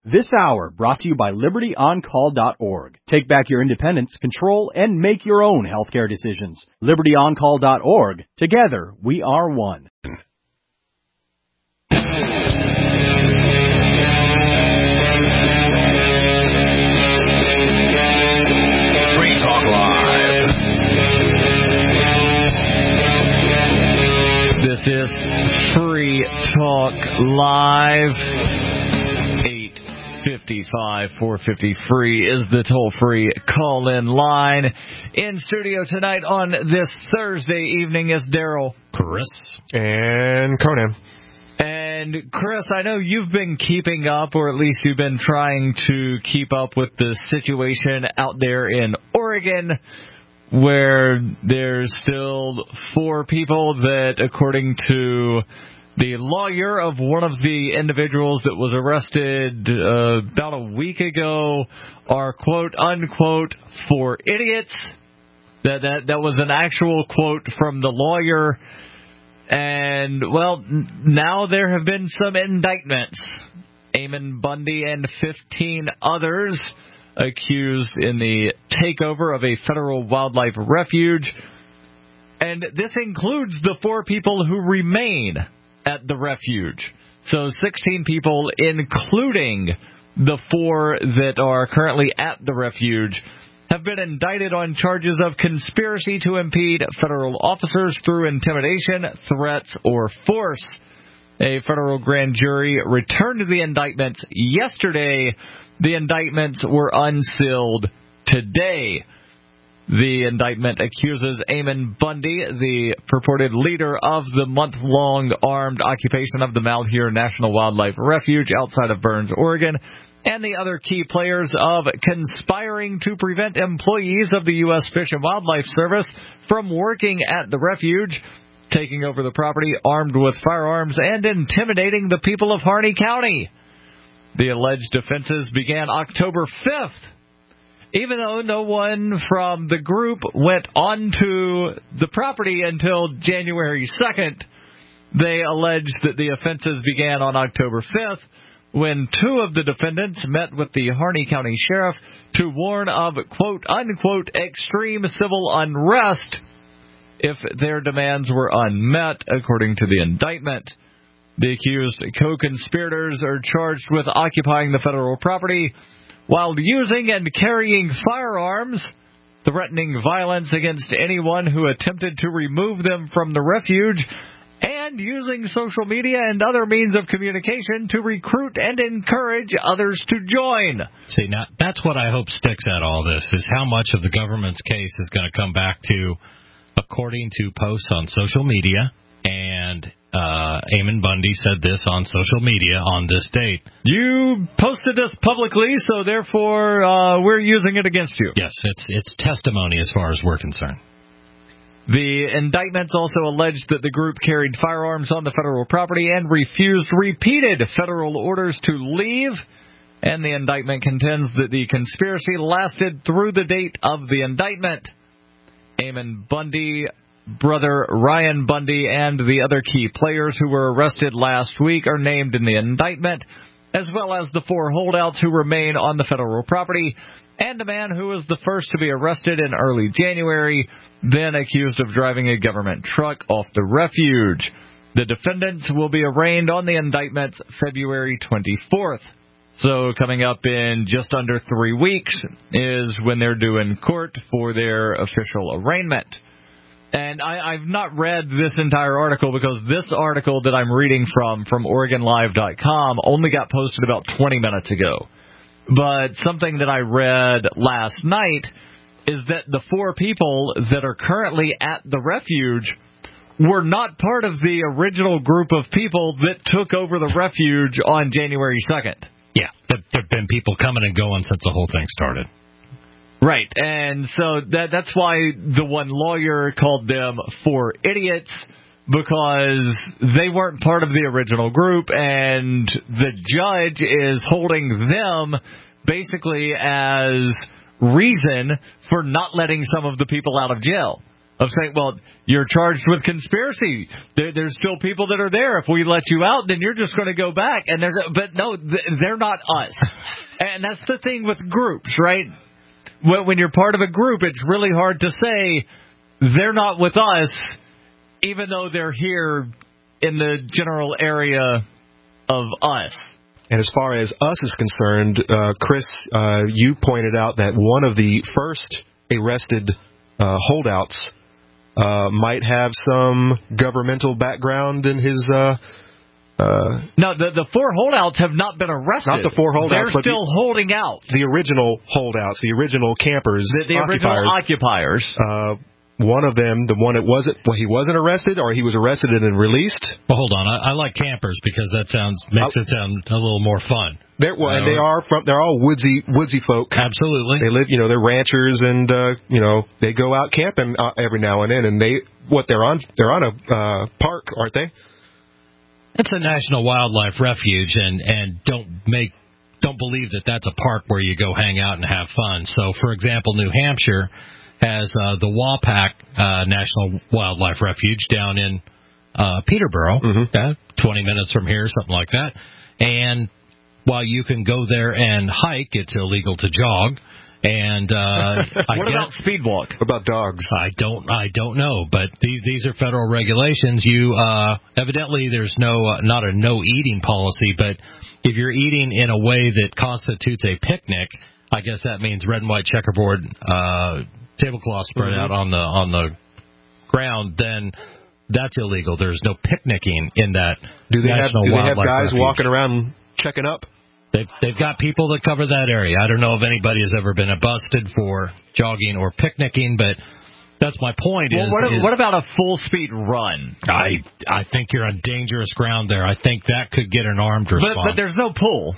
This hour brought to you by LibertyOnCall.org. Take back your independence, control, and make your own healthcare decisions. LibertyOnCall.org. Together, we are one. Free Talk Live. This is Free Talk Live. 855-450 free is the toll-free call-in line. In studio tonight on this Thursday evening is Daryl, Chris, and Conan. And Chris, I know you've been keeping up, or at least you've been trying to keep up with the situation out there in Oregon, where there's still 4 people that, according to the lawyer of one of the individuals that was arrested about a week ago, are quote-unquote 4 idiots. That was an actual quote from the lawyer. And, well, now there have been some indictments. Eamon Bundy and 15 others accused in the takeover of a federal wildlife refuge. And this includes the 4 people who remain at the refuge. So 16 people, including the 4 that are currently at the refuge, have been indicted on charges of conspiracy to impede federal officers through intimidation, threats, or force. A federal grand jury returned the indictments yesterday. The indictments were unsealed today. The indictment accuses Eamon Bundy, the purported leader of the month-long armed occupation of the Malheur National Wildlife Refuge outside of Burns, Oregon, and the other key players of conspiring to prevent employees of the U.S. Fish and Wildlife Service from working at the refuge, taking over the property armed with firearms, and intimidating the people of Harney County. The alleged offenses began October 5th. Even though no one from the group went onto the property until January 2nd, they alleged that the offenses began on October 5th when 2 of the defendants met with the Harney County Sheriff to warn of quote-unquote extreme civil unrest if their demands were unmet, according to the indictment. The accused co-conspirators are charged with occupying the federal property while using and carrying firearms, threatening violence against anyone who attempted to remove them from the refuge, and using social media and other means of communication to recruit and encourage others to join. See, now that's what I hope sticks out of all this, is how much of the government's case is going to come back to, according to posts on social media, and Eamon Bundy said this on social media on this date. You posted this publicly, so therefore we're using it against you. Yes, it's testimony as far as we're concerned. The indictments also alleged that the group carried firearms on the federal property and refused repeated federal orders to leave. And the indictment contends that the conspiracy lasted through the date of the indictment. Eamon Bundy, brother Ryan Bundy, and the other key players who were arrested last week are named in the indictment, as well as the 4 holdouts who remain on the federal property, and a man who was the first to be arrested in early January, then accused of driving a government truck off the refuge. The defendants will be arraigned on the indictments February 24th. So coming up in just under 3 weeks is when they're due in court for their official arraignment. And I've not read this entire article because this article that I'm reading from OregonLive.com, only got posted about 20 minutes ago. But something that I read last night is that the 4 people that are currently at the refuge were not part of the original group of people that took over the refuge on January 2nd. Yeah, there have been people coming and going since the whole thing started. Right, and so that's why the one lawyer called them 4 idiots, because they weren't part of the original group, and the judge is holding them basically as reason for not letting some of the people out of jail. Of saying, well, you're charged with conspiracy. There's still people that are there. If we let you out, then you're just going to go back. And but no, they're not us. And that's the thing with groups, right? When you're part of a group, it's really hard to say they're not with us, even though they're here in the general area of us. And as far as us is concerned, Chris, you pointed out that one of the first arrested holdouts might have some governmental background in his... No, the 4 holdouts have not been arrested. Not the 4 holdouts, They're still holding out. The original holdouts, the original campers, the original occupiers. One of them, the one that he wasn't arrested, or he was arrested and then released. Well, hold on. I like campers because that makes it sound a little more fun. They're all woodsy folk. Absolutely. They live, they're ranchers, and they go out camping every now and then. And they're on a park, aren't they? It's a national wildlife refuge, and don't believe that that's a park where you go hang out and have fun. So, for example, New Hampshire has the Wapak National Wildlife Refuge down in Peterborough, 20 minutes from here, something like that. And while you can go there and hike, it's illegal to jog. And what about speed walk? What about dogs? I don't know, but these are federal regulations. You evidently there's not a no eating policy, but if you're eating in a way that constitutes a picnic, I guess that means red and white checkerboard tablecloth spread out on the ground, then that's illegal. There's no picnicking in that. Do they have guys refuge. walking around checking up? They've got people that cover that area. I don't know if anybody has ever been busted for jogging or picnicking, but that's my point. What about a full speed run? I think you're on dangerous ground there. I think that could get an armed response. But there's no pool.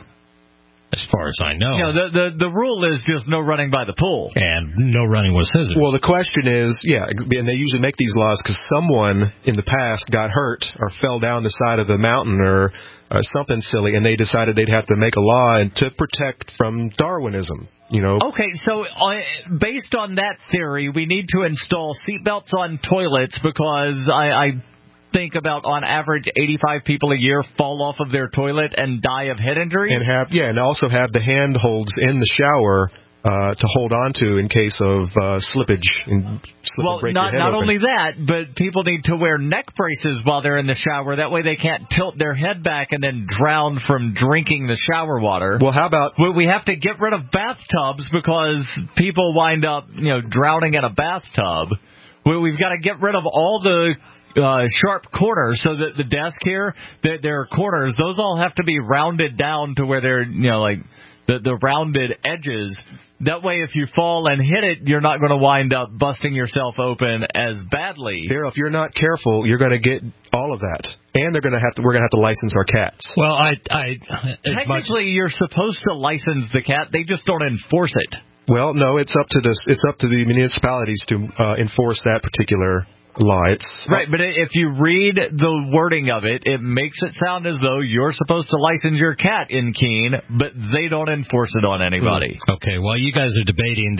As far as I know. The rule is just no running by the pool. And no running with scissors. Well, the question is, and they usually make these laws because someone in the past got hurt or fell down the side of the mountain or something silly, and they decided they'd have to make a law to protect from Darwinism. Okay, so based on that theory, we need to install seatbelts on toilets because I think about on average 85 people a year fall off of their toilet and die of head injuries. And also have the handholds in the shower to hold on to in case of slippage and break your head not open. only that, but people need to wear neck braces while they're in the shower. That way they can't tilt their head back and then drown from drinking the shower water. Well, how about... We have to get rid of bathtubs because people wind up, drowning in a bathtub. We've got to get rid of all the sharp corners, so that the desk here, their corners, those all have to be rounded down to where they're, the rounded edges. That way, if you fall and hit it, you're not going to wind up busting yourself open as badly. Daryl, if you're not careful, you're going to get all of that, and we're going to have to license our cats. Well, technically, you're supposed to license the cat. They just don't enforce it. Well, no, it's up to the municipalities to enforce that particular law. Right, but if you read the wording of it, it makes it sound as though you're supposed to license your cat in Keene, but they don't enforce it on anybody. Okay, well, you guys are debating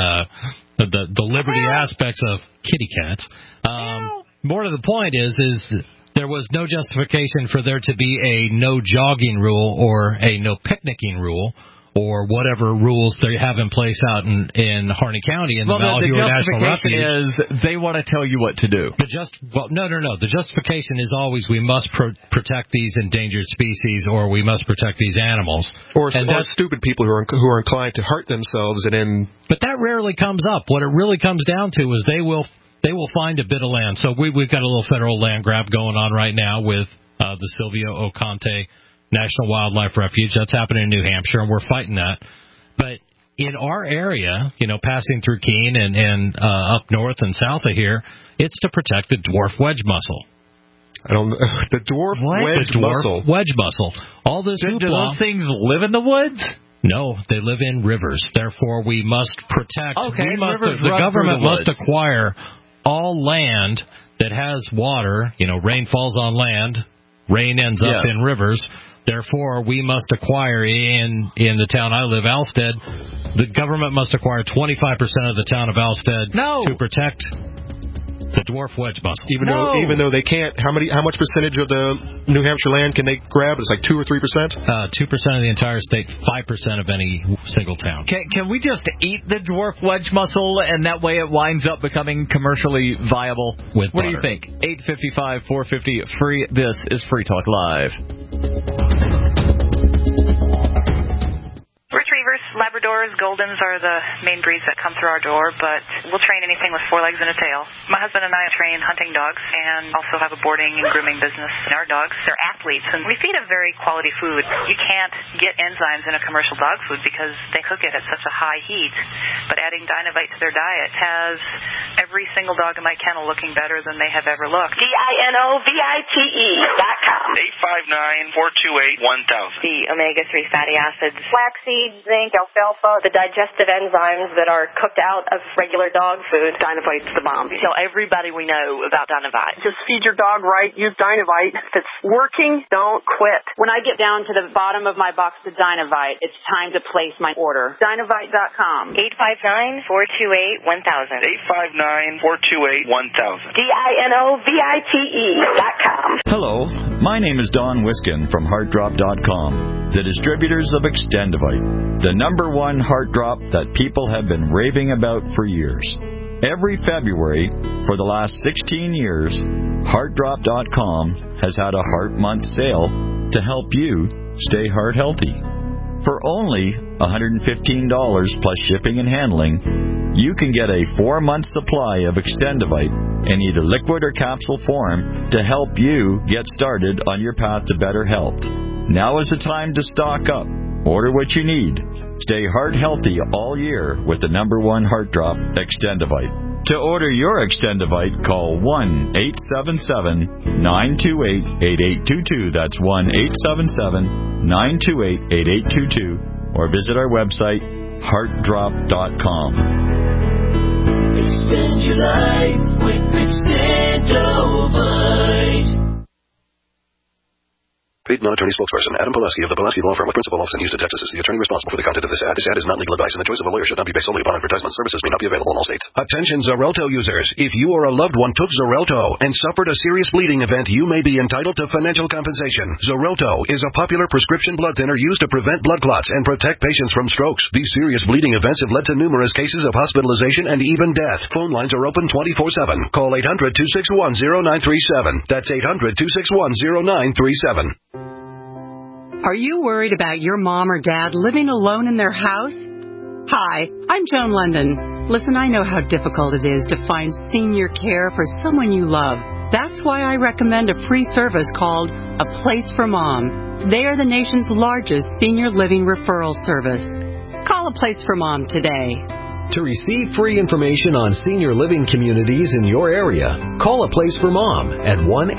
the liberty aspects of kitty cats. More to the point is there was no justification for there to be a no jogging rule or a no picnicking rule, or whatever rules they have in place out in Harney County in the Malheur National Refuge. The justification is they want to tell you what to do. No. The justification is always we must protect these endangered species, or we must protect these animals. Or stupid people who are inclined to hurt themselves and then... But that rarely comes up. What it really comes down to is they will find a bit of land. So we've got a little federal land grab going on right now with the Silvio Oconte National Wildlife Refuge. That's happening in New Hampshire, and we're fighting that. But in our area, passing through Keene and up north and south of here, it's to protect the dwarf wedge mussel. I don't know. The dwarf wedge mussel. All this do those things live in the woods? No, they live in rivers. Therefore, we must protect. The government must acquire all land that has water. Rain falls on land. Rain ends up in rivers. Therefore, we must acquire in the town I live, Alstead, the government must acquire 25% of the town of Alstead to protect The dwarf wedge mussel. Even though they can't, how much percentage of the New Hampshire land can they grab? It's like 2 or 3%? 2% of the entire state, 5% of any single town. Can we just eat the dwarf wedge mussel, and that way it winds up becoming commercially viable? What do you think? 855-450 free. This is Free Talk Live. Retrievers, Labradors, Goldens are the main breeds that come through our door, but we'll train anything with 4 legs and a tail. My husband and I train hunting dogs and also have a boarding and grooming business. And our dogs, they're athletes, and we feed a very quality food. You can't get enzymes in a commercial dog food because they cook it at such a high heat, but adding Dinovite to their diet has every single dog in my kennel looking better than they have ever looked. DINOVITE.com. 859-428-1000. The omega-3 fatty acids, flaxseed, zinc, alfalfa, the digestive enzymes that are cooked out of regular dog food. Dinovite's the bomb. Tell everybody we know about Dinovite. Just feed your dog right. Use Dinovite. If it's working, don't quit. When I get down to the bottom of my box of Dinovite, it's time to place my order. Dinovite.com. 859-428-1000. 859-428-1000. DINOVITE.com. Hello, my name is Don Wiskin from HeartDrop.com, the distributors of Extendivite, the #1 heart drop that people have been raving about for years. Every February for the last 16 years, HeartDrop.com has had a Heart Month sale to help you stay heart healthy. For only $115 plus shipping and handling, you can get a 4-month supply of Extendivite in either liquid or capsule form to help you get started on your path to better health. Now is the time to stock up. Order what you need. Stay heart healthy all year with the #1 heart drop, Extendivite. To order your Extendivite, call 1-877-928-8822. That's 1-877-928-8822. Or visit our website, heartdrop.com. Expand your life with Extendivite. Paid non-attorney spokesperson Adam Pulaski of the Pulaski Law Firm with principal office in Houston, Texas is the attorney responsible for the content of this ad. This ad is not legal advice, and the choice of a lawyer should not be based solely upon advertisement. Services may not be available in all states. Attention Xarelto users. If you or a loved one took Xarelto and suffered a serious bleeding event, you may be entitled to financial compensation. Xarelto is a popular prescription blood thinner used to prevent blood clots and protect patients from strokes. These serious bleeding events have led to numerous cases of hospitalization and even death. Phone lines are open 24/7. Call 800-261-0937. That's 800-261-0937. Are you worried about your mom or dad living alone in their house? Hi, I'm Joan London. Listen, I know how difficult it is to find senior care for someone you love. That's why I recommend a free service called A Place for Mom. They are the nation's largest senior living referral service. Call A Place for Mom today. To receive free information on senior living communities in your area, call A Place for Mom at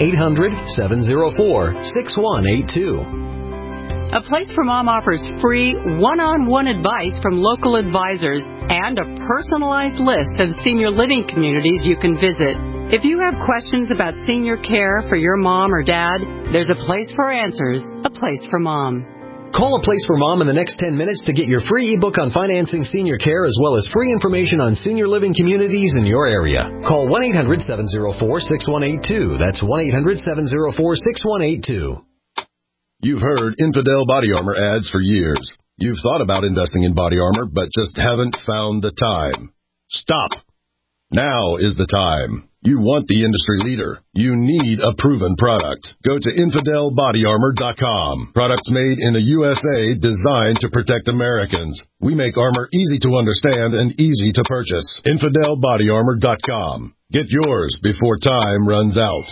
1-800-704-6182. A Place for Mom offers free one-on-one advice from local advisors and a personalized list of senior living communities you can visit. If you have questions about senior care for your mom or dad, there's a place for answers, A Place for Mom. Call A Place for Mom in the next 10 minutes to get your free ebook on financing senior care as well as free information on senior living communities in your area. Call 1-800-704-6182. That's 1-800-704-6182. You've heard Infidel Body Armor ads for years. You've thought about investing in body armor, but just haven't found the time. Stop. Now is the time. You want the industry leader. You need a proven product. Go to InfidelBodyArmor.com. Products made in the USA designed to protect Americans. We make armor easy to understand and easy to purchase. InfidelBodyArmor.com. Get yours before time runs out.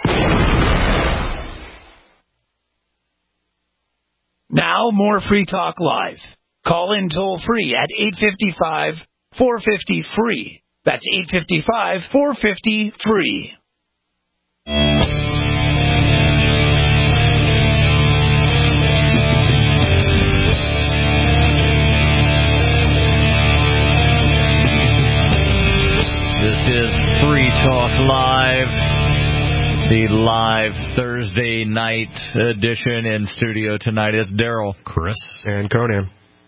Now, more Free Talk Live. Call in toll-free at 855-450-FREE. That's 855-450-FREE. This is Free Talk Live. The live Thursday night edition in studio tonight is Daryl, Chris, and Conan.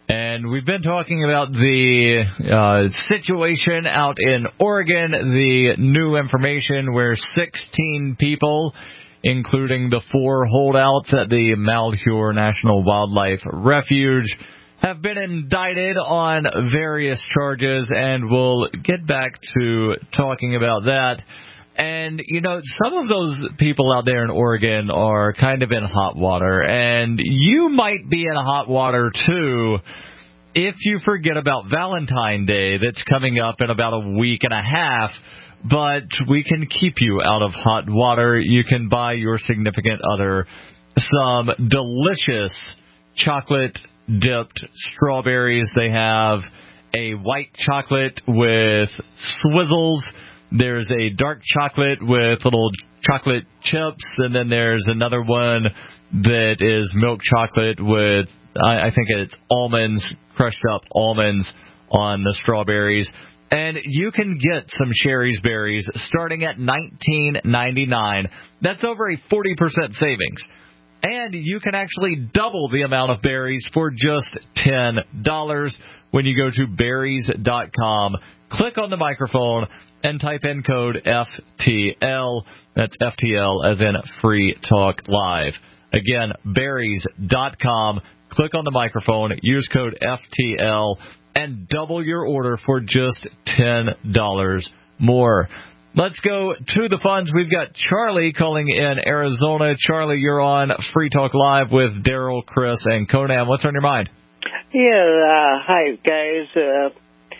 And we've been talking about the situation out in Oregon, the new information where 16 people, including the 4 holdouts at the Malheur National Wildlife Refuge, have been indicted on various charges, and we'll get back to talking about that. And, you know, some of those people out there in Oregon are kind of in hot water, and you might be in hot water, too, if you forget about Valentine's Day that's coming up in about a week and a half. But we can keep you out of hot water. You can buy your significant other some delicious chocolate-dipped strawberries. They have a white chocolate with swizzles. There's a dark chocolate with little chocolate chips, and then there's another one that is milk chocolate with, I think it's almonds, crushed up almonds on the strawberries. And you can get some Sherry's Berries starting at $19.99. That's over a 40% savings. And you can actually double the amount of berries for just $10 when you go to berries.com. Click on the microphone and type in code FTL. That's FTL as in Free Talk Live. Again, berries.com. Click on the microphone, use code FTL, and double your order for just $10 more. Let's go to the phones. We've got Charlie calling in Arizona. Charlie, you're on Free Talk Live with Daryl, Chris, and Conan. What's on your mind? Yeah, hi, guys.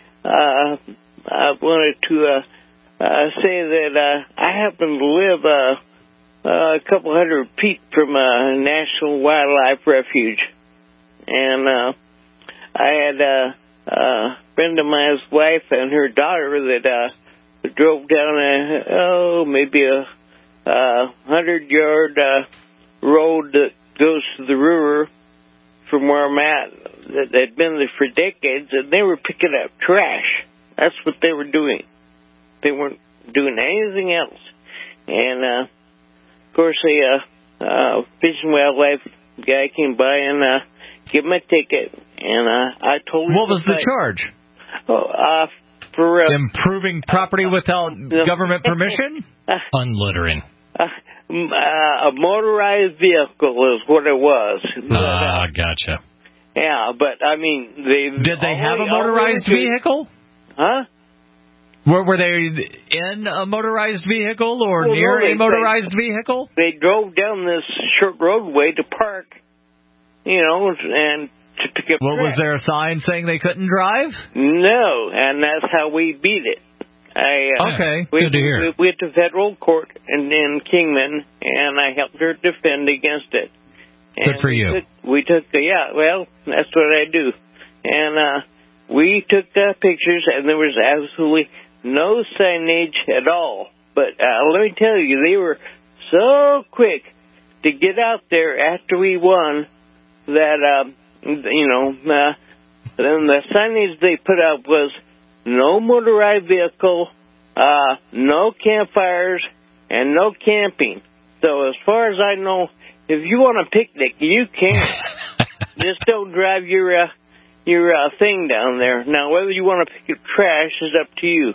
I wanted to say that I happen to live a couple hundred feet from a National Wildlife Refuge. And I had a friend of mine's wife and her daughter that drove down maybe a 100-yard road that goes to the river from where I'm at. That they'd been there for decades, and they were picking up trash. That's what they were doing. They weren't doing anything else. And of course, a Fish and Wildlife guy came by and gave him a ticket. And I told him. What was the charge? For improving property without government permission? Unlittering. A motorized vehicle is what it was. Gotcha. Yeah, but I mean, did they have a motorized vehicle? Huh? Were they in a motorized vehicle or near a motorized vehicle? They drove down this short roadway to park, and to pick up trash. Was there a sign saying they couldn't drive? No, and that's how we beat it. Okay, good to hear. We went to federal court in Kingman, and I helped her defend against it. And good for you. We took that's what I do. And we took pictures, and there was absolutely no signage at all. But let me tell you, they were so quick to get out there after we won that, then the signage they put out was no motorized vehicle, no campfires, and no camping. So as far as I know, if you want a picnic, you can. Just don't drive your thing down there. Now, whether you want to pick up trash is up to you.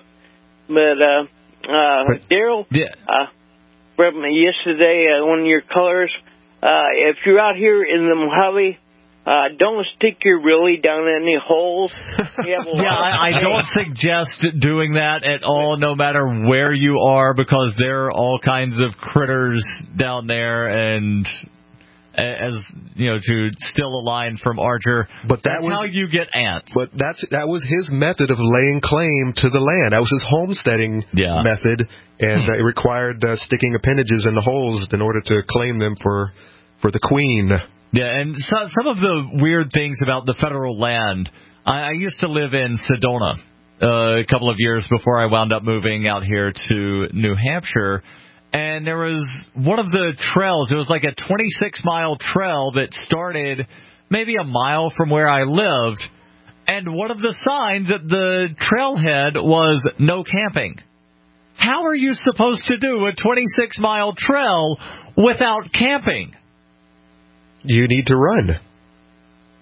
But Daryl, from yesterday, one of your callers, if you're out here in the Mojave, don't stick your willy down any holes. I don't suggest doing that at all, no matter where you are, because there are all kinds of critters down there, and as you know, to steal a line from Archer, but that's how you get ants. But that was his method of laying claim to the land. That was his homesteading method, and it required sticking appendages in the holes in order to claim them for the queen. Yeah, and some of the weird things about the federal land. I used to live in Sedona a couple of years before I wound up moving out here to New Hampshire. And there was one of the trails, it was like a 26-mile trail that started maybe a mile from where I lived. And one of the signs at the trailhead was no camping. How are you supposed to do a 26-mile trail without camping? You need to run.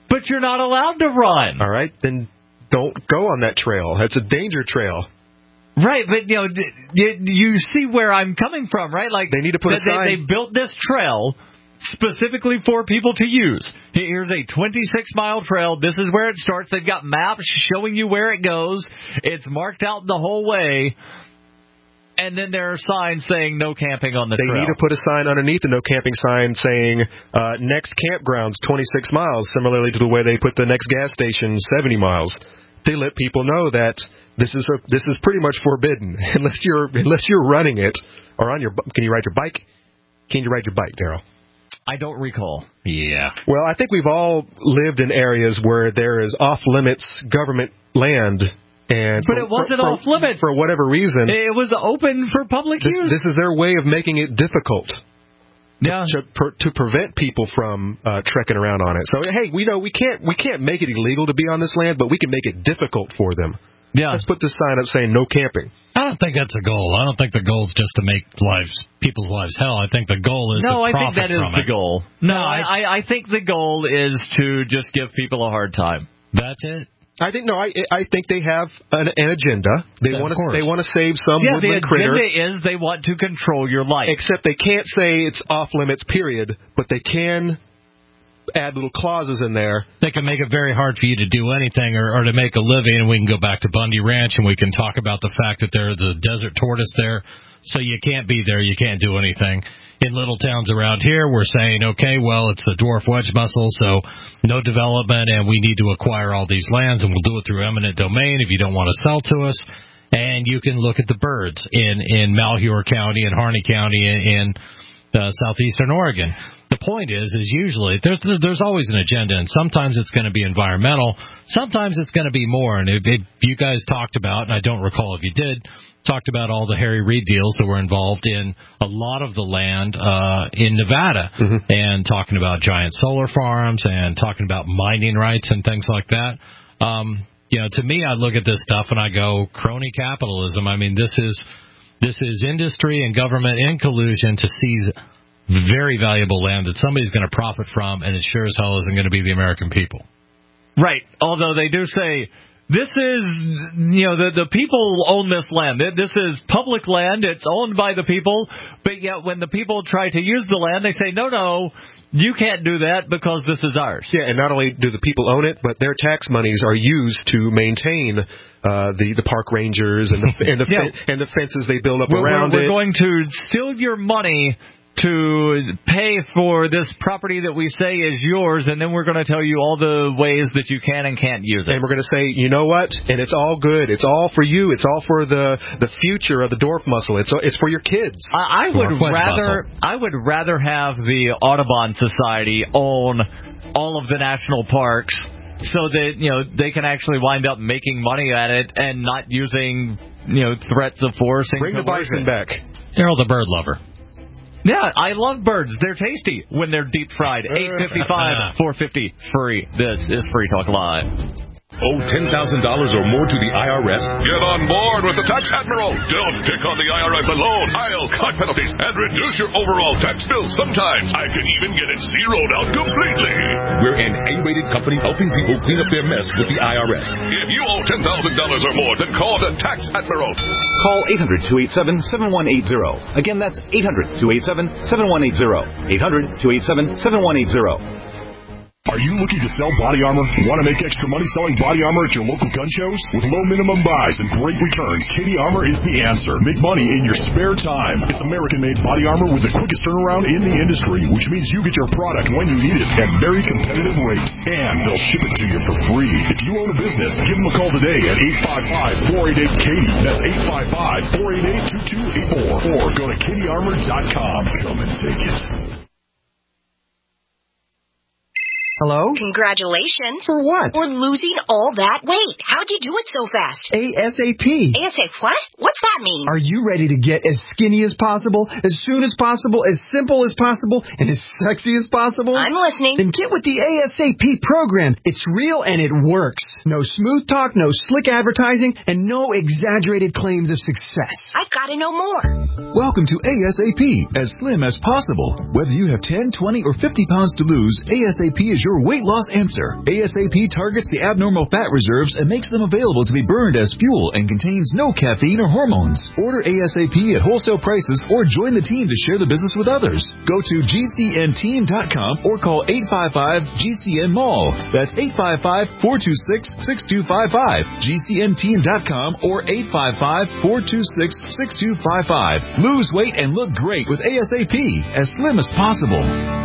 But you're not allowed to run. All right, then don't go on that trail. That's a danger trail. Right, but you see where I'm coming from, right? Like they need to put a sign. They built this trail specifically for people to use. Here's a 26-mile trail. This is where it starts. They've got maps showing you where it goes. It's marked out the whole way. And then there are signs saying no camping on the trail. They need to put a sign underneath the no camping sign saying next campground's 26 miles, similarly to the way they put the next gas station 70 miles. They let people know that this is pretty much forbidden unless you're running it or on your. Can you ride your bike? Can you ride your bike, Daryl? I don't recall. Yeah. Well, I think we've all lived in areas where there is off-limits government land. But it wasn't off limits. For whatever reason. It was open for public use. This is their way of making it difficult to prevent people from trekking around on it. So, hey, we can't make it illegal to be on this land, but we can make it difficult for them. Yeah. Let's put this sign up saying no camping. I don't think that's a goal. I don't think the goal is just to make people's lives hell. I think the goal is to profit from it. No, I think that is the goal. No, I think the goal is to just give people a hard time. That's it. I think they have an agenda. They want to save some woodland critter. The agenda is they want to control your life. Except they can't say it's off limits, period. But they can add little clauses in there. They can make it very hard for you to do anything or to make a living. And we can go back to Bundy Ranch and we can talk about the fact that there's a desert tortoise there. So you can't be there. You can't do anything. In little towns around here, we're saying, okay, well, it's the dwarf wedge mussel, so no development, and we need to acquire all these lands, and we'll do it through eminent domain if you don't want to sell to us. And you can look at the birds in Malheur County and Harney County in southeastern Oregon. The point is usually there's always an agenda, and sometimes it's going to be environmental, sometimes it's going to be more. And if you guys talked about, and I don't recall if you did, talked about all the Harry Reid deals that were involved in a lot of the land in Nevada, and talking about giant solar farms and talking about mining rights and things like that. To me, I look at this stuff and I go, crony capitalism. I mean, this is industry and government in collusion to seize very valuable land that somebody's going to profit from, and it sure as hell isn't going to be the American people. Right. Although they do say, this is, the people own this land. This is public land. It's owned by the people. But yet when the people try to use the land, they say, no, you can't do that because this is ours. Yeah, and not only do the people own it, but their tax monies are used to maintain the park rangers and the fences they build up around it. We're going to steal your money to pay for this property that we say is yours, and then we're going to tell you all the ways that you can and can't use it. And we're going to say, you know what? And it's all good. It's all for you. It's all for the future of the dwarf mussel. It's for your kids. I would rather have the Audubon Society own all of the national parks, so that they can actually wind up making money at it and not using threats of force. Bring the bison back. Harold the bird lover. Yeah, I love birds. They're tasty when they're deep fried. 855, 450, free. This is Free Talk Live. Owe $10,000 or more to the IRS? Get on board with the Tax Admiral. Don't pick on the IRS alone. I'll cut penalties and reduce your overall tax bill. Sometimes I can even get it zeroed out completely. We're an A-rated company helping people clean up their mess with the IRS. If you owe $10,000 or more, then call the Tax Admiral. Call 800-287-7180. Again, that's 800-287-7180. 800-287-7180. Are you looking to sell body armor? Want to make extra money selling body armor at your local gun shows? With low minimum buys and great returns, Kitty Armor is the answer. Make money in your spare time. It's American-made body armor with the quickest turnaround in the industry, which means you get your product when you need it at very competitive rates. And they'll ship it to you for free. If you own a business, give them a call today at 855-488-KATIE. That's 855-488-2284. Or go to KittyArmor.com. Come and take it. Hello? Congratulations. For what? For losing all that weight. How'd you do it so fast? ASAP. ASAP what? What's that mean? Are you ready to get as skinny as possible, as soon as possible, as simple as possible, and as sexy as possible? I'm listening. Then get with the ASAP program. It's real and it works. No smooth talk, no slick advertising, and no exaggerated claims of success. I've got to know more. Welcome to ASAP, as slim as possible. Whether you have 10, 20, or 50 pounds to lose, ASAP is your your weight loss answer. ASAP targets the abnormal fat reserves and makes them available to be burned as fuel and contains no caffeine or hormones. Order ASAP at wholesale prices or join the team to share the business with others. Go to GCNteam.com or call 855-GCN-MALL. That's 855-426-6255. GCNteam.com or 855-426-6255. Lose weight and look great with ASAP, as slim as possible.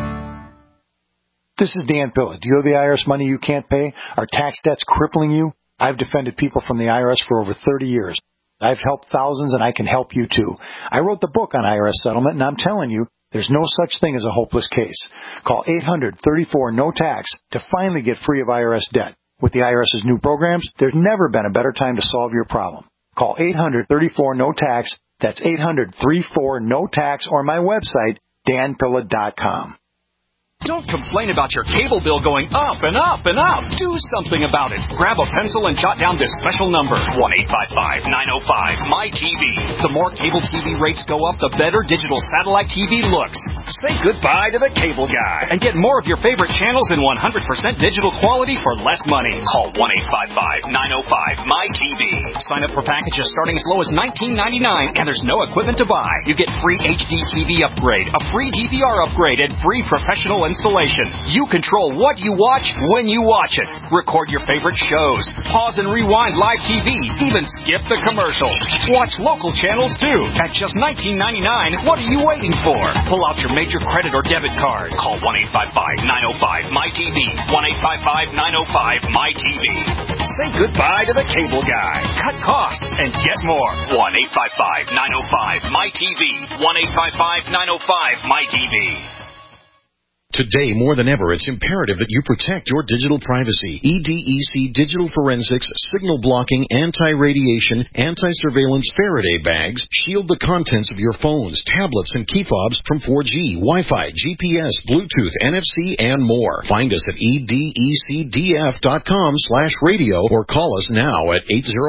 This is Dan Pilla. Do you owe the IRS money you can't pay? Are tax debts crippling you? I've defended people from the IRS for over 30 years. I've helped thousands, and I can help you too. I wrote the book on IRS settlement, and I'm telling you, there's no such thing as a hopeless case. Call 800-34-NO-TAX to finally get free of IRS debt. With the IRS's new programs, there's never been a better time to solve your problem. Call 800-34-NO-TAX. That's 800-34-NO-TAX, or my website, danpilla.com. Don't complain about your cable bill going up and up and up. Do something about it. Grab a pencil and jot down this special number, 1-855-905-MY-TV. The more cable TV rates go up, the better digital satellite TV looks. Say goodbye to the cable guy and get more of your favorite channels in 100% digital quality for less money. Call 1-855-905-MY-TV. Sign up for packages starting as low as $19.99, and there's no equipment to buy. You get free HD TV upgrade, a free DVR upgrade, and free professional installation. You control what you watch when you watch it. Record your favorite shows. Pause and rewind live TV. Even skip the commercials. Watch local channels too. At just $19.99, what are you waiting for? Pull out your major credit or debit card. Call 1-855-905-MY-TV. 1-855-905-MY-TV. Say goodbye to the cable guy. Cut costs and get more. 1-855-905-MY-TV. 1-855-905-MY-TV. Today, more than ever, it's imperative that you protect your digital privacy. EDEC Digital Forensics, Signal Blocking, Anti-Radiation, Anti-Surveillance Faraday Bags shield the contents of your phones, tablets, and key fobs from 4G, Wi-Fi, GPS, Bluetooth, NFC, and more. Find us at edecdf.com/radio or call us now at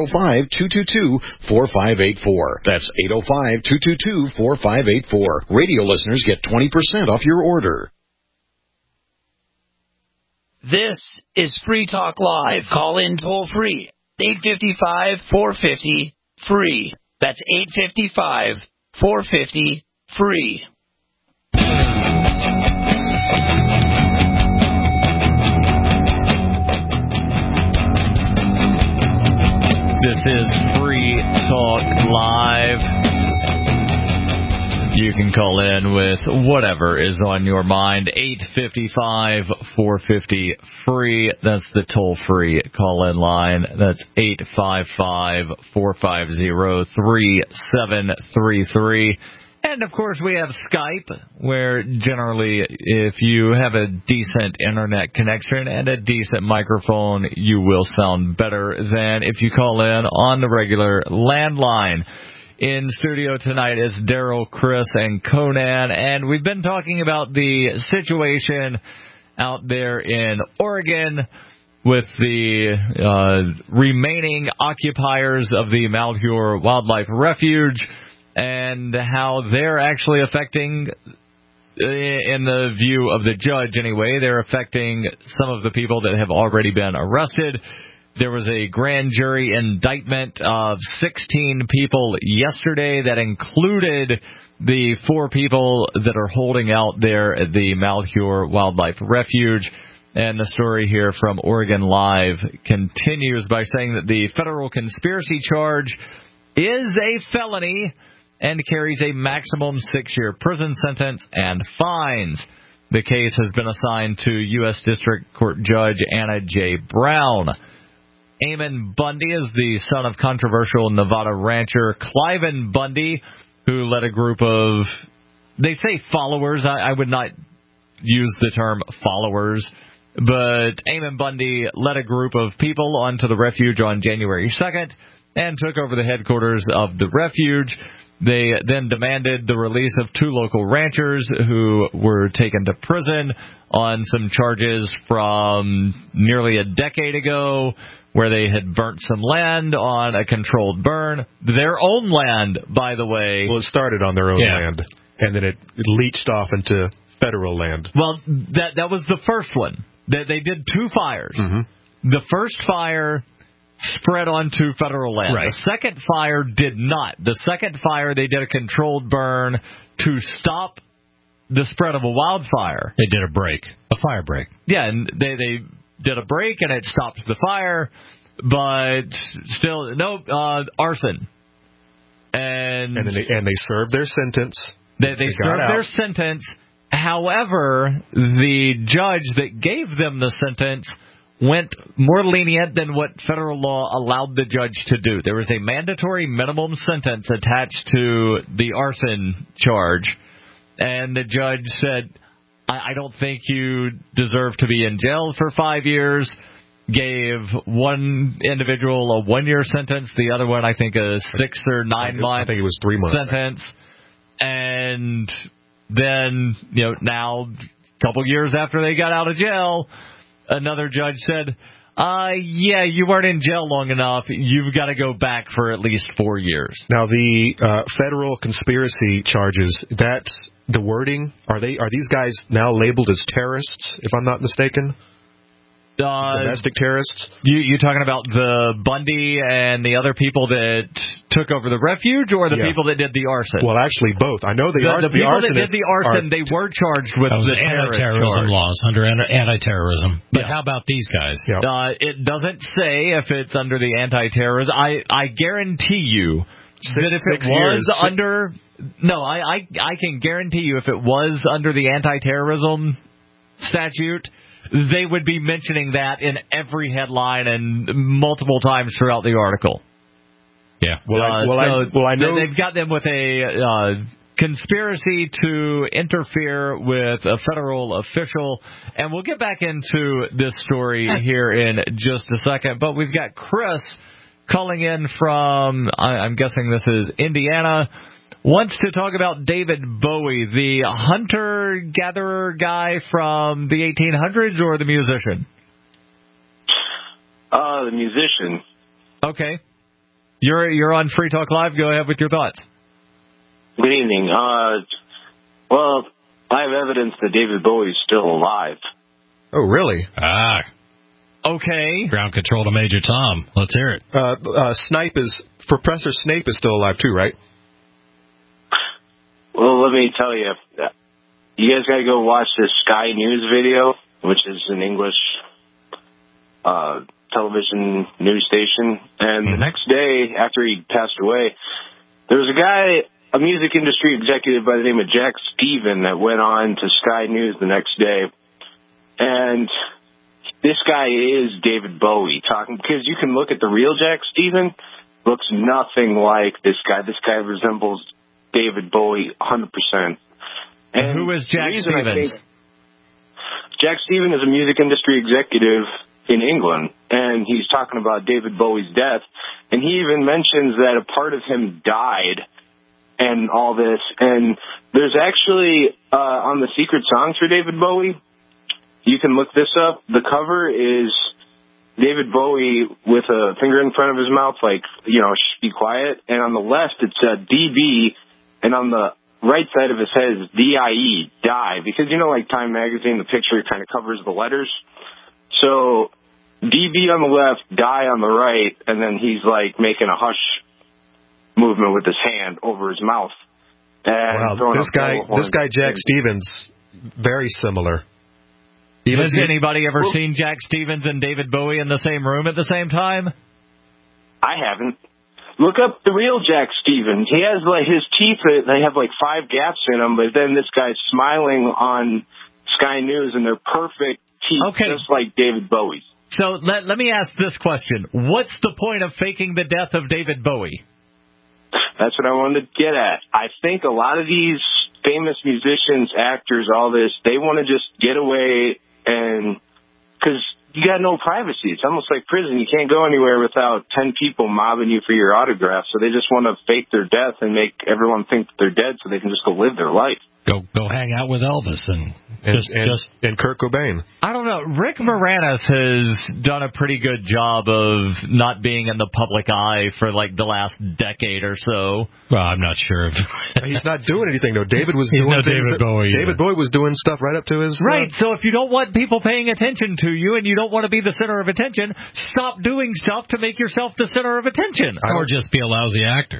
805-222-4584. That's 805-222-4584. Radio listeners get 20% off your order. This is Free Talk Live. Call in toll free. 855-450-FREE. That's 855-450-FREE. This is Free Talk Live. You can call in with whatever is on your mind. 855-450-FREE. That's the toll-free call-in line. That's 855-450-3733. And, of course, we have Skype, where generally if you have a decent internet connection and a decent microphone, you will sound better than if you call in on the regular landline. In studio tonight is Daryl, Chris, and Conan, and we've been talking about the situation out there in Oregon with the remaining occupiers of the Malheur Wildlife Refuge and how they're actually affecting, in the view of the judge anyway, they're affecting some of the people that have already been arrested. There was a grand jury indictment of 16 people yesterday that included the 4 people that are holding out there at the Malheur Wildlife Refuge. And the story here from Oregon Live continues by saying that the federal conspiracy charge is a felony and carries a maximum 6-year prison sentence and fines. The case has been assigned to U.S. District Court Judge Anna J. Brown. Eamon Bundy is the son of controversial Nevada rancher Cliven Bundy, who led a group of, they say followers. I would not use the term followers, but Eamon Bundy led a group of people onto the refuge on January 2nd and took over the headquarters of the refuge. They then demanded the release of 2 local ranchers who were taken to prison on some charges from nearly a decade ago, where they had burnt some land on a controlled burn. Their own land, by the way. Well, it started on their own land, and then it leached off into federal land. Well, that was the first one. They did 2 fires. Mm-hmm. The first fire spread onto federal land. Right. The second fire did not. The second fire, they did a controlled burn to stop the spread of a wildfire. They did a fire break. Yeah, and they did a break, and it stopped the fire, but still, no, arson. And they served their sentence. They served their sentence. However, the judge that gave them the sentence went more lenient than what federal law allowed the judge to do. There was a mandatory minimum sentence attached to the arson charge, and the judge said, I don't think you deserve to be in jail for 5 years. Gave one individual a 1-year sentence, the other one, I think, a 6 or 9 month. I think it was 3 months sentence. And then, now, a couple years after they got out of jail, another judge said, yeah, you weren't in jail long enough. You've got to go back for at least 4 years. Now, the federal conspiracy charges, that's the wording. Are these guys now labeled as terrorists, if I'm not mistaken? Domestic terrorists? You talking about the Bundy and the other people that took over the refuge, or the people that did the arson? Well, actually, both. I know the people that did the arson, they were charged with the anti-terrorism laws, under anti-terrorism. But how about these guys? It doesn't say if it's under the anti-terrorism. I guarantee you that if it was under... No, I can guarantee you if it was under the anti-terrorism statute, they would be mentioning that in every headline and multiple times throughout the article. Yeah. I know they've got them with a conspiracy to interfere with a federal official, and we'll get back into this story here in just a second. But we've got Chris calling in from, I'm guessing this is Indiana. Wants to talk about David Bowie, the hunter-gatherer guy from the 1800s, or the musician? The musician. Okay. You're on Free Talk Live. Go ahead with your thoughts. Good evening. Well, I have evidence that David Bowie is still alive. Oh, really? Okay. Ground control to Major Tom. Let's hear it. Professor Snape is still alive too, right? Well, let me tell you, you guys got to go watch this Sky News video, which is an English television news station. And the next day, after he passed away, there was a music industry executive by the name of Jack Steven that went on to Sky News the next day. And this guy is David Bowie talking, because you can look at the real Jack Steven, looks nothing like this guy. This guy resembles David Bowie 100%. And who is Jack Stevens? Jack Steven is a music industry executive in England, and he's talking about David Bowie's death, and he even mentions that a part of him died and all this. And there's actually, on the secret songs for David Bowie, you can look this up, the cover is David Bowie with a finger in front of his mouth, like, shh, be quiet, and on the left it's DB, and on the right side of his head is D-I-E, die, because, like Time Magazine, the picture kind of covers the letters. So DB on the left, die on the right, and then he's like making a hush movement with his hand over his mouth. And wow, this guy Jack Stevens, very similar. Has anybody ever seen Jack Stevens and David Bowie in the same room at the same time? I haven't. Look up the real Jack Stevens. He has his teeth, they have 5 gaps in them, but then this guy's smiling on Sky News and they're perfect teeth, just like David Bowie's. So let me ask this question. What's the point of faking the death of David Bowie? That's what I wanted to get at. I think a lot of these famous musicians, actors, all this, they want to just get away, and because you got no privacy. It's almost like prison. You can't go anywhere without 10 people mobbing you for your autograph. So they just want to fake their death and make everyone think that they're dead so they can just go live their life. Go hang out with Elvis and and Kurt Cobain. I don't know. Rick Moranis has done a pretty good job of not being in the public eye for like the last decade or so. Well, I'm not sure. He's not doing anything though. David was doing David Bowie. David Bowie was doing stuff right up to his right. So if you don't want people paying attention to you and you don't want to be the center of attention, stop doing stuff to make yourself the center of attention, or just be a lousy actor.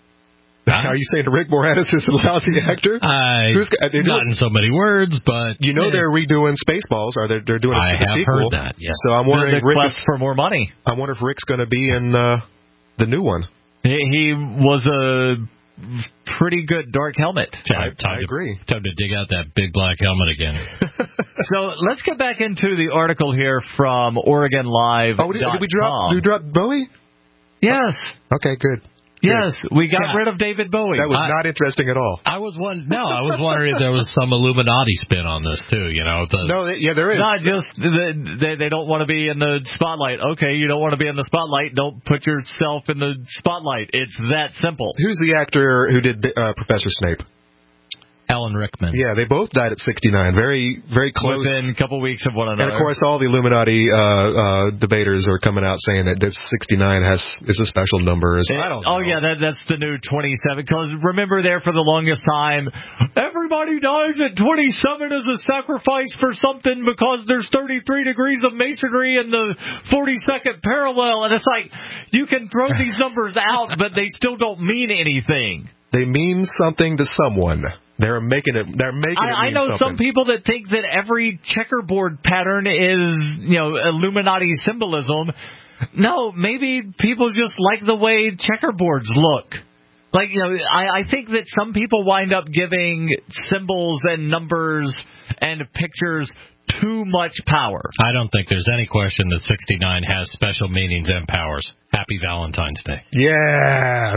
Are you saying Rick Moranis is a lousy actor? Not in so many words, but they're redoing Spaceballs, or they're doing a sequel. I have heard that. Yeah. So I'm wondering, the quest for more money. I wonder if Rick's going to be in the new one. He was a pretty good dark helmet. I agree. Time to dig out that big black helmet again. So let's get back into the article here from Oregon Live. Oh, did we drop Bowie? Yes. Okay, good. Yes, we got rid of David Bowie. That was not interesting at all. I was wondering if there was some Illuminati spin on this too. There is. Not just they don't want to be in the spotlight. Okay, you don't want to be in the spotlight. Don't put yourself in the spotlight. It's that simple. Who's the actor who did Professor Snape? Alan Rickman. Yeah, they both died at 69. Very, very close. Within a couple weeks of one another. And, of course, all the Illuminati debaters are coming out saying that 69 is a special number. I don't know. Oh, yeah, that's the new 27. Because remember there for the longest time, everybody dies at 27 as a sacrifice for something because there's 33 degrees of masonry in the 42nd parallel. And it's like, you can throw these numbers out, but they still don't mean anything. They mean something to someone. They're making it. I know something. some people that think that every checkerboard pattern is, Illuminati symbolism. No, maybe people just like the way checkerboards look. Like, I think that some people wind up giving symbols and numbers and pictures too much power. I don't think there's any question that 69 has special meanings and powers. Happy Valentine's Day. Yeah.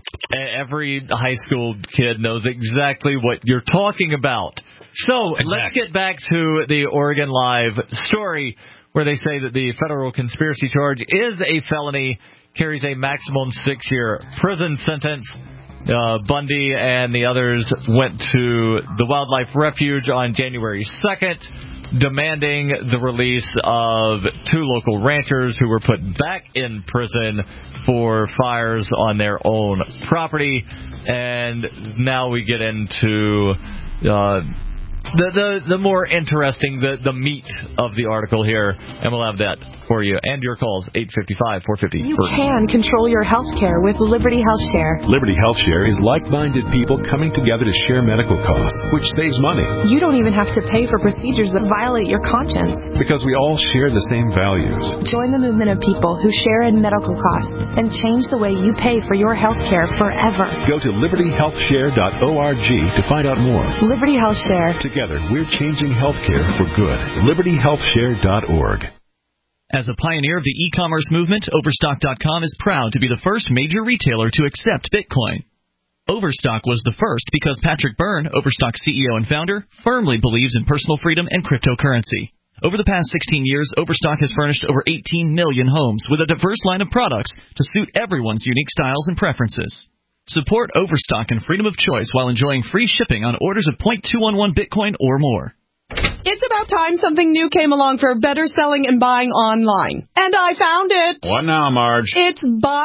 Every high school kid knows exactly what you're talking about. So Let's get back to the Oregon Live story where they say that the federal conspiracy charge is a felony, carries a maximum 6-year prison sentence. Bundy and the others went to the Wildlife Refuge on January 2nd, demanding the release of 2 local ranchers who were put back in prison for fires on their own property. And now we get into the more interesting, the meat of the article here, and we'll have that for you. And your calls, 855-450. You can control your health care with Liberty Health Share. Liberty Health Share is like-minded people coming together to share medical costs, which saves money. You don't even have to pay for procedures that violate your conscience. Because we all share the same values. Join the movement of people who share in medical costs and change the way you pay for your health care forever. Go to libertyhealthshare.org to find out more. Liberty Health Share. Together, we're changing healthcare for good. libertyhealthshare.org. As a pioneer of the e-commerce movement, Overstock.com is proud to be the first major retailer to accept Bitcoin. Overstock was the first because Patrick Byrne, Overstock's CEO and founder, firmly believes in personal freedom and cryptocurrency. Over the past 16 years, Overstock has furnished over 18 million homes with a diverse line of products to suit everyone's unique styles and preferences. Support Overstock and freedom of choice while enjoying free shipping on orders of 0.211 Bitcoin or more. It's about time something new came along for better selling and buying online. And I found it. What now, Marge? It's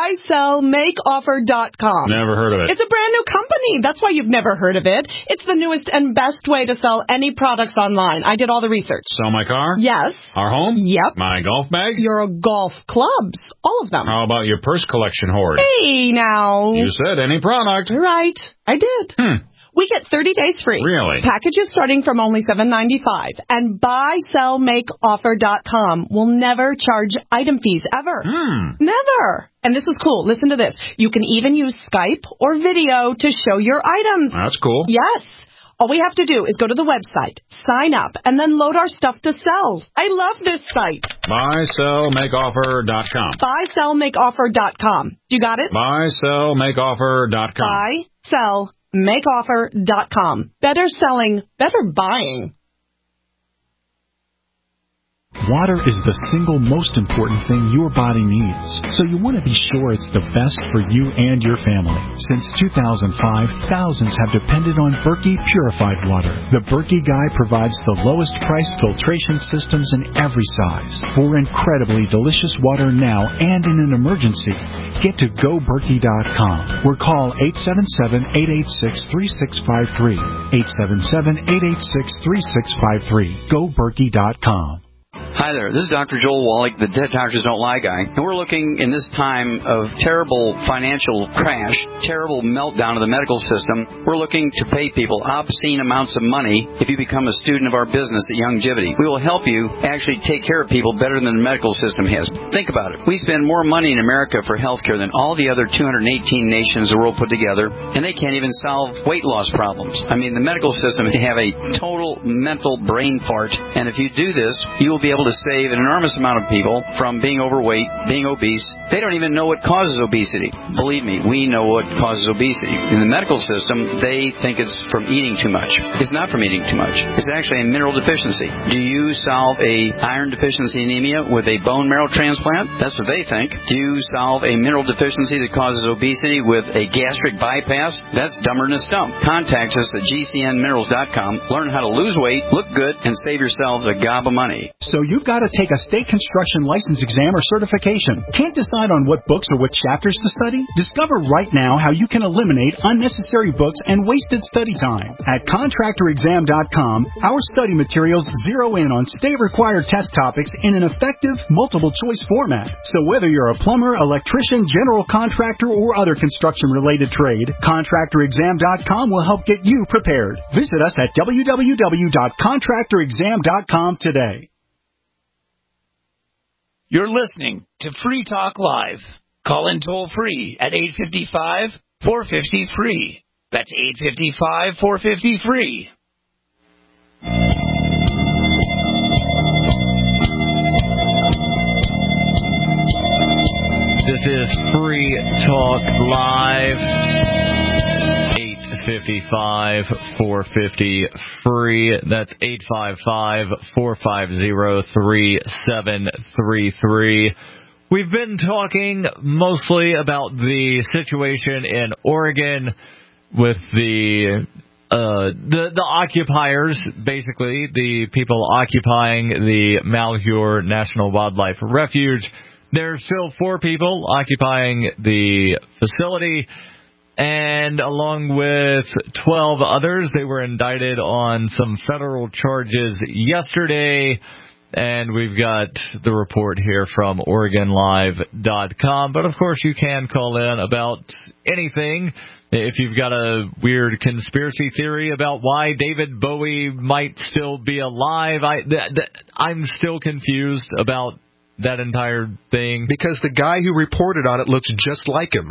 buysellmakeoffer.com. Never heard of it. It's a brand new company. That's why you've never heard of it. It's the newest and best way to sell any products online. I did all the research. Sell my car? Yes. Our home? Yep. My golf bag? Your golf clubs. All of them. How about your purse collection hoard? Hey, now. You said any product. Right. I did. We get 30 days free. Really? Packages starting from only $7.95. And buysellmakeoffer.com will never charge item fees ever. Never. And this is cool. Listen to this. You can even use Skype or video to show your items. That's cool. Yes. All we have to do is go to the website, sign up, and then load our stuff to sell. I love this site. Buysellmakeoffer.com. Buysellmakeoffer.com. You got it? Buysellmakeoffer.com. Buysellmakeoffer.com. Better selling, better buying. Water is the single most important thing your body needs, so you want to be sure it's the best for you and your family. Since 2005, thousands have depended on Berkey purified water. The Berkey Guy provides the lowest priced filtration systems in every size. For incredibly delicious water now and in an emergency, get to GoBerkey.com or call 877-886-3653. 877-886-3653. GoBerkey.com. Hi there, this is Dr. Joel Wallach, the Dead Doctors Don't Lie guy, and we're looking in this time of terrible financial crash, terrible meltdown of the medical system. We're looking to pay people obscene amounts of money if you become a student of our business at Youngevity. We will help you actually take care of people better than the medical system has. Think about it. We spend more money in America for health care than all the other 218 nations of the world put together, and they can't even solve weight loss problems. I mean, the medical system can have a total mental brain fart, and if you do this, you will be able to save an enormous amount of people from being overweight, being obese. They don't even know what causes obesity. Believe me, we know what causes obesity. In the medical system, they think it's from eating too much. It's not from eating too much. It's actually a mineral deficiency. Do you solve a iron deficiency anemia with a bone marrow transplant? That's what they think. Do you solve a mineral deficiency that causes obesity with a gastric bypass? That's dumber than a stump. Contact us at gcnminerals.com. Learn how to lose weight, look good, and save yourselves a gob of money. So you've got to take a state construction license exam or certification. Can't decide on what books or what chapters to study? Discover right now how you can eliminate unnecessary books and wasted study time. At contractorexam.com, our study materials zero in on state-required test topics in an effective, multiple-choice format. So whether you're a plumber, electrician, general contractor, or other construction-related trade, contractorexam.com will help get you prepared. Visit us at www.contractorexam.com today. You're listening to Free Talk Live. Call in toll-free at 855-450-FREE. That's 855-450-FREE. This is Free Talk Live. 855-450-FREE. That's 855-450-3733. We've been talking mostly about the situation in Oregon with the occupiers, basically, the people occupying the Malheur National Wildlife Refuge. There's still 4 people occupying the facility, and along with 12 others, they were indicted on some federal charges yesterday. And we've got the report here from OregonLive.com. But, of course, you can call in about anything. If you've got a weird conspiracy theory about why David Bowie might still be alive, I'm still confused about that entire thing. Because the guy who reported on it looks just like him.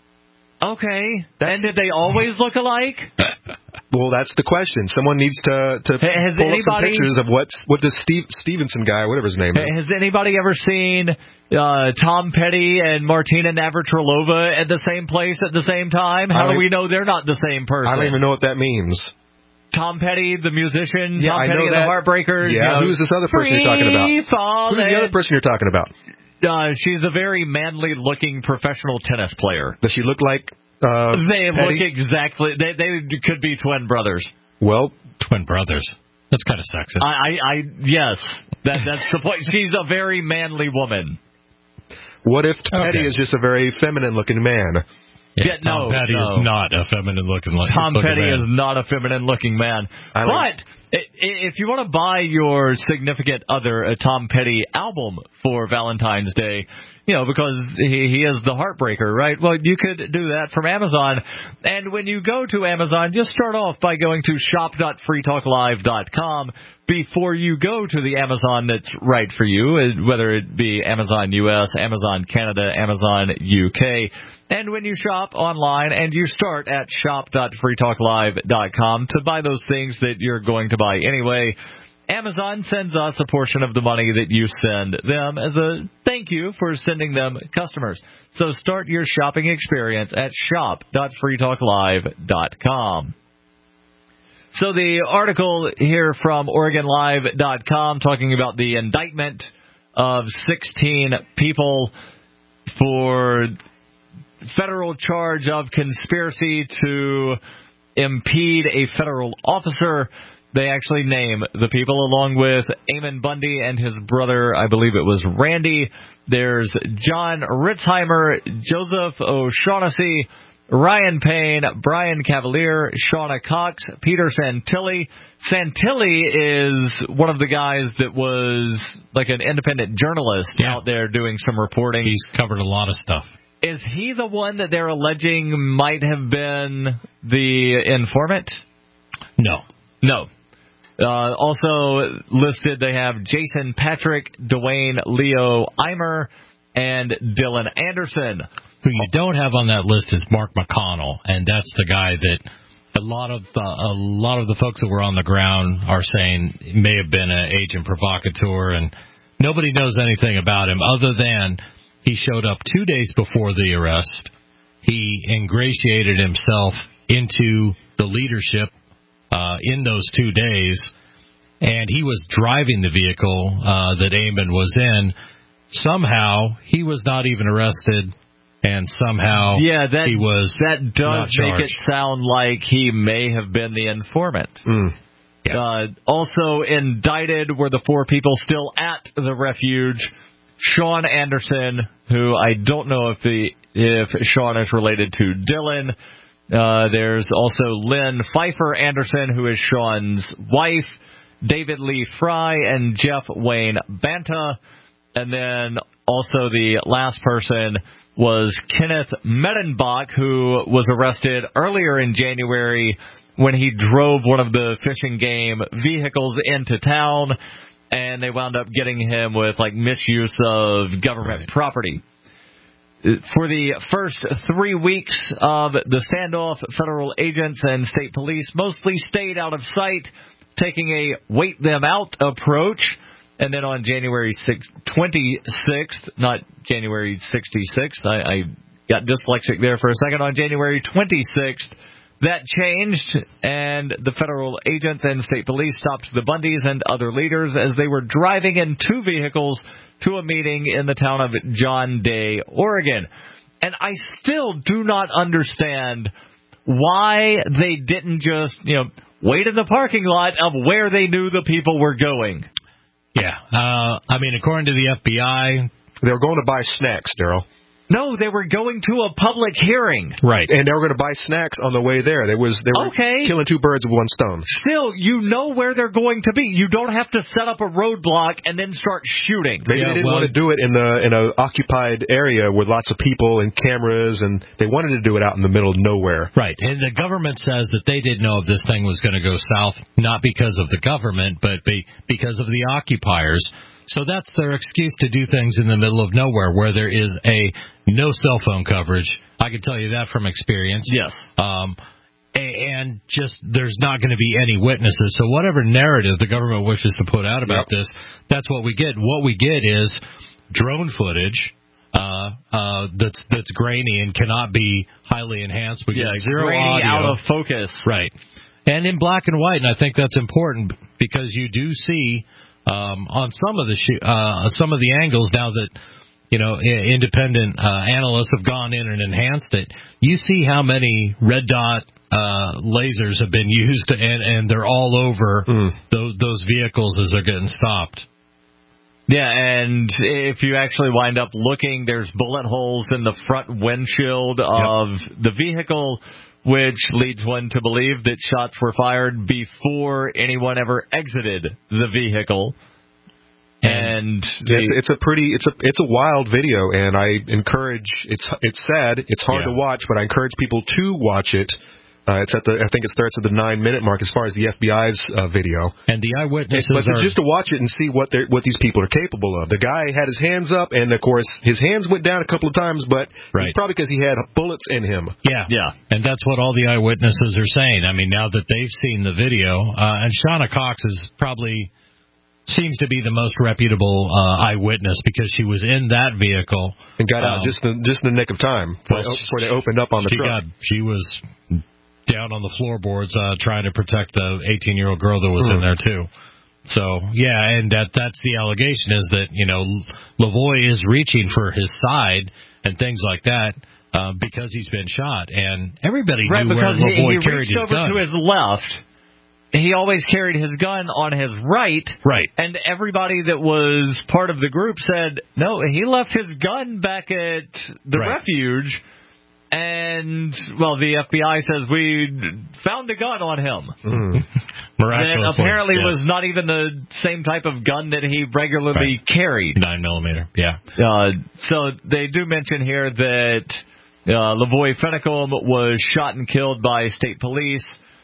Okay. And did they always look alike? Well, that's the question. Someone needs to pull up some pictures of what this Stevenson guy, whatever his name is. Has anybody ever seen Tom Petty and Martina Navratilova at the same place at the same time? How do we know they're not the same person? I don't even know what that means. Tom Petty, the musician, yeah, Tom Petty and the Heartbreakers. Yeah, who's this other person you're talking about? Who's the other person you're talking about? She's a very manly-looking professional tennis player. Does she look like They Petty? look exactly... They could be twin brothers. Well, twin brothers. That's kind of sexist. Yes. That's the point. She's a very manly woman. What if Petty is just a very feminine-looking man? Yeah, Tom Petty is not a feminine-looking man. Tom Petty is not a feminine-looking man. But if you want to buy your significant other a Tom Petty album for Valentine's Day, because he is the heartbreaker, right? Well, you could do that from Amazon. And when you go to Amazon, just start off by going to shop.freetalklive.com before you go to the Amazon that's right for you, whether it be Amazon US, Amazon Canada, Amazon UK. And when you shop online and you start at shop.freetalklive.com to buy those things that you're going to buy anyway, Amazon sends us a portion of the money that you send them as a thank you for sending them customers. So start your shopping experience at shop.freetalklive.com. So the article here from OregonLive.com talking about the indictment of 16 people for federal charge of conspiracy to impede a federal officer. They actually name the people along with Eamon Bundy and his brother, I believe it was Randy. There's John Ritzheimer, Joseph O'Shaughnessy, Ryan Payne, Brian Cavalier, Shauna Cox, Peter Santilli. Santilli is one of the guys that was like an independent journalist out there doing some reporting. He's covered a lot of stuff. Is he the one that they're alleging might have been the informant? No. Also listed, they have Jason Patrick, Dwayne Leo Eimer, and Dylan Anderson. Who you don't have on that list is Mark McConnell, and that's the guy that a lot of the folks that were on the ground are saying may have been an agent provocateur, and nobody knows anything about him other than he showed up 2 days before the arrest. He ingratiated himself into the leadership in those 2 days, and he was driving the vehicle that Eamon was in. Somehow, he was not even arrested. And somehow he was that does make it sound like he may have been the informant. Also indicted were the 4 people still at the refuge. Sean Anderson, who I don't know if Sean is related to Dylan. There's also Lynn Pfeiffer Anderson, who is Sean's wife. David Lee Fry and Jeff Wayne Banta. And then also the last person was Kenneth Mettenbach, who was arrested earlier in January when he drove one of the fishing game vehicles into town, and they wound up getting him with misuse of government property. For the first 3 weeks of the standoff, federal agents and state police mostly stayed out of sight, taking a wait them out approach. And then on January 26th, not January 66th, I got dyslexic there for a second. On January 26th, that changed, and the federal agents and state police stopped the Bundys and other leaders as they were driving in 2 vehicles to a meeting in the town of John Day, Oregon. And I still do not understand why they didn't just, wait in the parking lot of where they knew the people were going. Yeah. According to the FBI, they were going to buy snacks, Daryl. No, they were going to a public hearing. Right. And they were going to buy snacks on the way there. They were killing 2 birds with 1 stone. Still, you know where they're going to be. You don't have to set up a roadblock and then start shooting. Maybe they didn't want to do it in an occupied area with lots of people and cameras, and they wanted to do it out in the middle of nowhere. Right. And the government says that they didn't know if this thing was going to go south, not because of the government, but because of the occupiers. So that's their excuse to do things in the middle of nowhere where there is no cell phone coverage. I can tell you that from experience. Yes. And just there's not going to be any witnesses. So whatever narrative the government wishes to put out about this, that's what we get. What we get is drone footage that's grainy and cannot be highly enhanced. We get zero grainy, audio, out of focus. Right. And in black and white, and I think that's important because you do see on some of the angles now that independent analysts have gone in and enhanced it. You see how many red dot lasers have been used, and they're all over those vehicles as they're getting stopped. Yeah, and if you actually wind up looking, there's bullet holes in the front windshield of the vehicle, which leads one to believe that shots were fired before anyone ever exited the vehicle. And it's a wild video, and I encourage. It's sad. It's hard to watch, but I encourage people to watch it. I think it starts at the 9-minute mark as far as the FBI's video. And the eyewitnesses just to watch it and see what these people are capable of. The guy had his hands up, and of course his hands went down a couple of times, but it's probably because he had bullets in him. Yeah. And that's what all the eyewitnesses are saying. I mean, now that they've seen the video, and Shauna Cox seems to be the most reputable eyewitness because she was in that vehicle and got out just in the nick of time before they opened up on the truck. She was down on the floorboards trying to protect the 18-year-old girl that was in there, too. So, yeah, and that's the allegation is that, Lavoie is reaching for his side and things like that because he's been shot. And everybody knew where Lavoie carried his gun. He reached over to his left. He always carried his gun on his right. Right. And everybody that was part of the group said, no, he left his gun back at the refuge. And, well, the FBI says we found a gun on him. Miraculously. That apparently was not even the same type of gun that he regularly carried. 9mm, yeah. So they do mention here that Lavoie Fennecolm was shot and killed by state police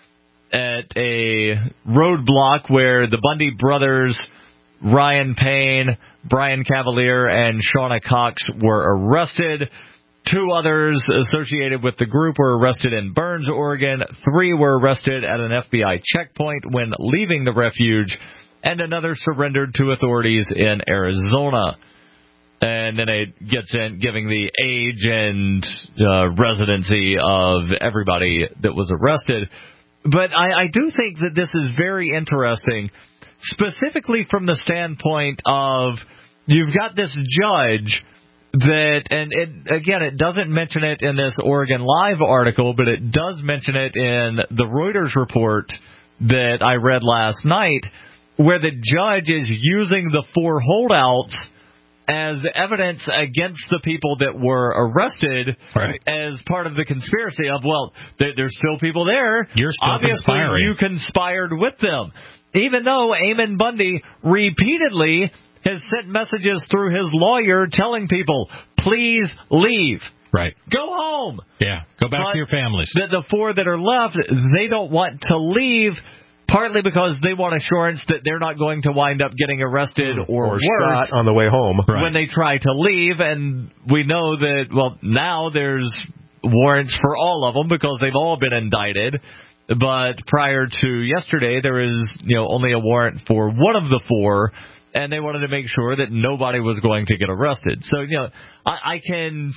at a roadblock where the Bundy brothers, Ryan Payne, Brian Cavalier, and Shauna Cox were arrested. 2 others associated with the group were arrested in Burns, Oregon. 3 were arrested at an FBI checkpoint when leaving the refuge, and another surrendered to authorities in Arizona. And then it gets in giving the age and residency of everybody that was arrested. But I do think that this is very interesting, specifically from the standpoint of you've got this judge that, and it doesn't mention it in this Oregon Live article, but it does mention it in the Reuters report that I read last night, where the judge is using the 4 holdouts as evidence against the people that were arrested as part of the conspiracy of, well, there's still people there. You're still obviously conspiring. You conspired with them. Even though Eamon Bundy repeatedly has sent messages through his lawyer telling people, please leave. Right. Go home. Yeah, go back to your families. The 4 that are left, they don't want to leave, partly because they want assurance that they're not going to wind up getting arrested or worse shot on the way home when they try to leave. And we know that, well, now there's warrants for all of them because they've all been indicted. But prior to yesterday, there is only a warrant for one of the 4. And they wanted to make sure that nobody was going to get arrested. So, I can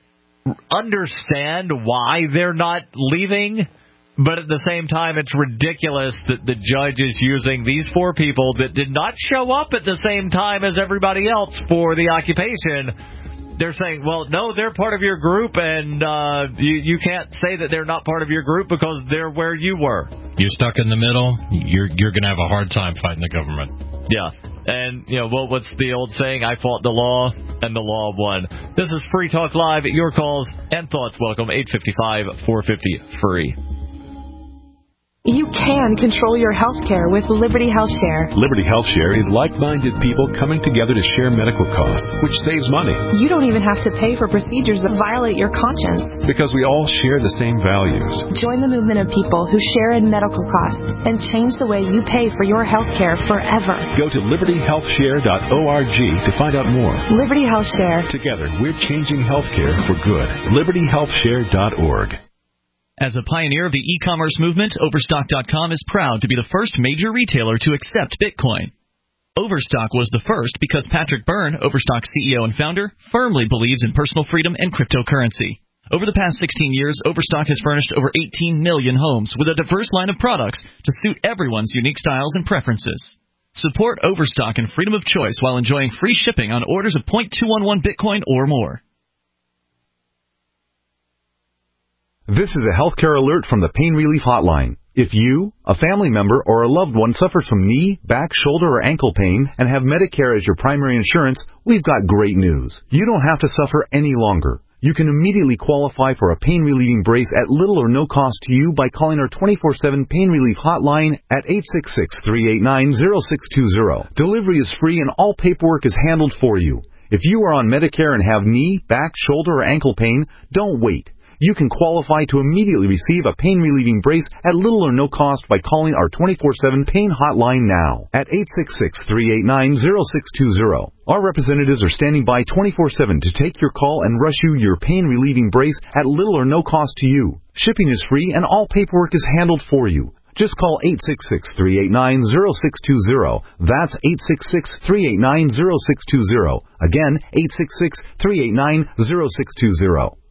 understand why they're not leaving, but at the same time, it's ridiculous that the judge is using these 4 people that did not show up at the same time as everybody else for the occupation. They're saying, well, no, they're part of your group, and you can't say that they're not part of your group because they're where you were. You're stuck in the middle. You're going to have a hard time fighting the government. Yeah. And, what's the old saying? I fought the law, and the law won. This is Free Talk Live. Your calls and thoughts welcome. 855-450-FREE. You can control your health care with Liberty Health Share. Liberty Health Share is like-minded people coming together to share medical costs, which saves money. You don't even have to pay for procedures that violate your conscience. Because we all share the same values. Join the movement of people who share in medical costs and change the way you pay for your health care forever. Go to libertyhealthshare.org to find out more. Liberty Health Share. Together, we're changing health care for good. libertyhealthshare.org. As a pioneer of the e-commerce movement, Overstock.com is proud to be the first major retailer to accept Bitcoin. Overstock was the first because Patrick Byrne, Overstock CEO and founder, firmly believes in personal freedom and cryptocurrency. Over the past 16 years, Overstock has furnished over 18 million homes with a diverse line of products to suit everyone's unique styles and preferences. Support Overstock and freedom of choice while enjoying free shipping on orders of 0.211 Bitcoin or more. This is a healthcare alert from the Pain Relief Hotline. If you, a family member, or a loved one suffers from knee, back, shoulder, or ankle pain and have Medicare as your primary insurance, we've got great news. You don't have to suffer any longer. You can immediately qualify for a pain-relieving brace at little or no cost to you by calling our 24/7 Pain Relief Hotline at 866-389-0620. Delivery is free and all paperwork is handled for you. If you are on Medicare and have knee, back, shoulder, or ankle pain, don't wait. You can qualify to immediately receive a pain-relieving brace at little or no cost by calling our 24/7 Pain Hotline now at 866-389-0620. Our representatives are standing by 24/7 to take your call and rush you your pain-relieving brace at little or no cost to you. Shipping is free and all paperwork is handled for you. Just call 866-389-0620. That's 866-389-0620. Again, 866-389-0620.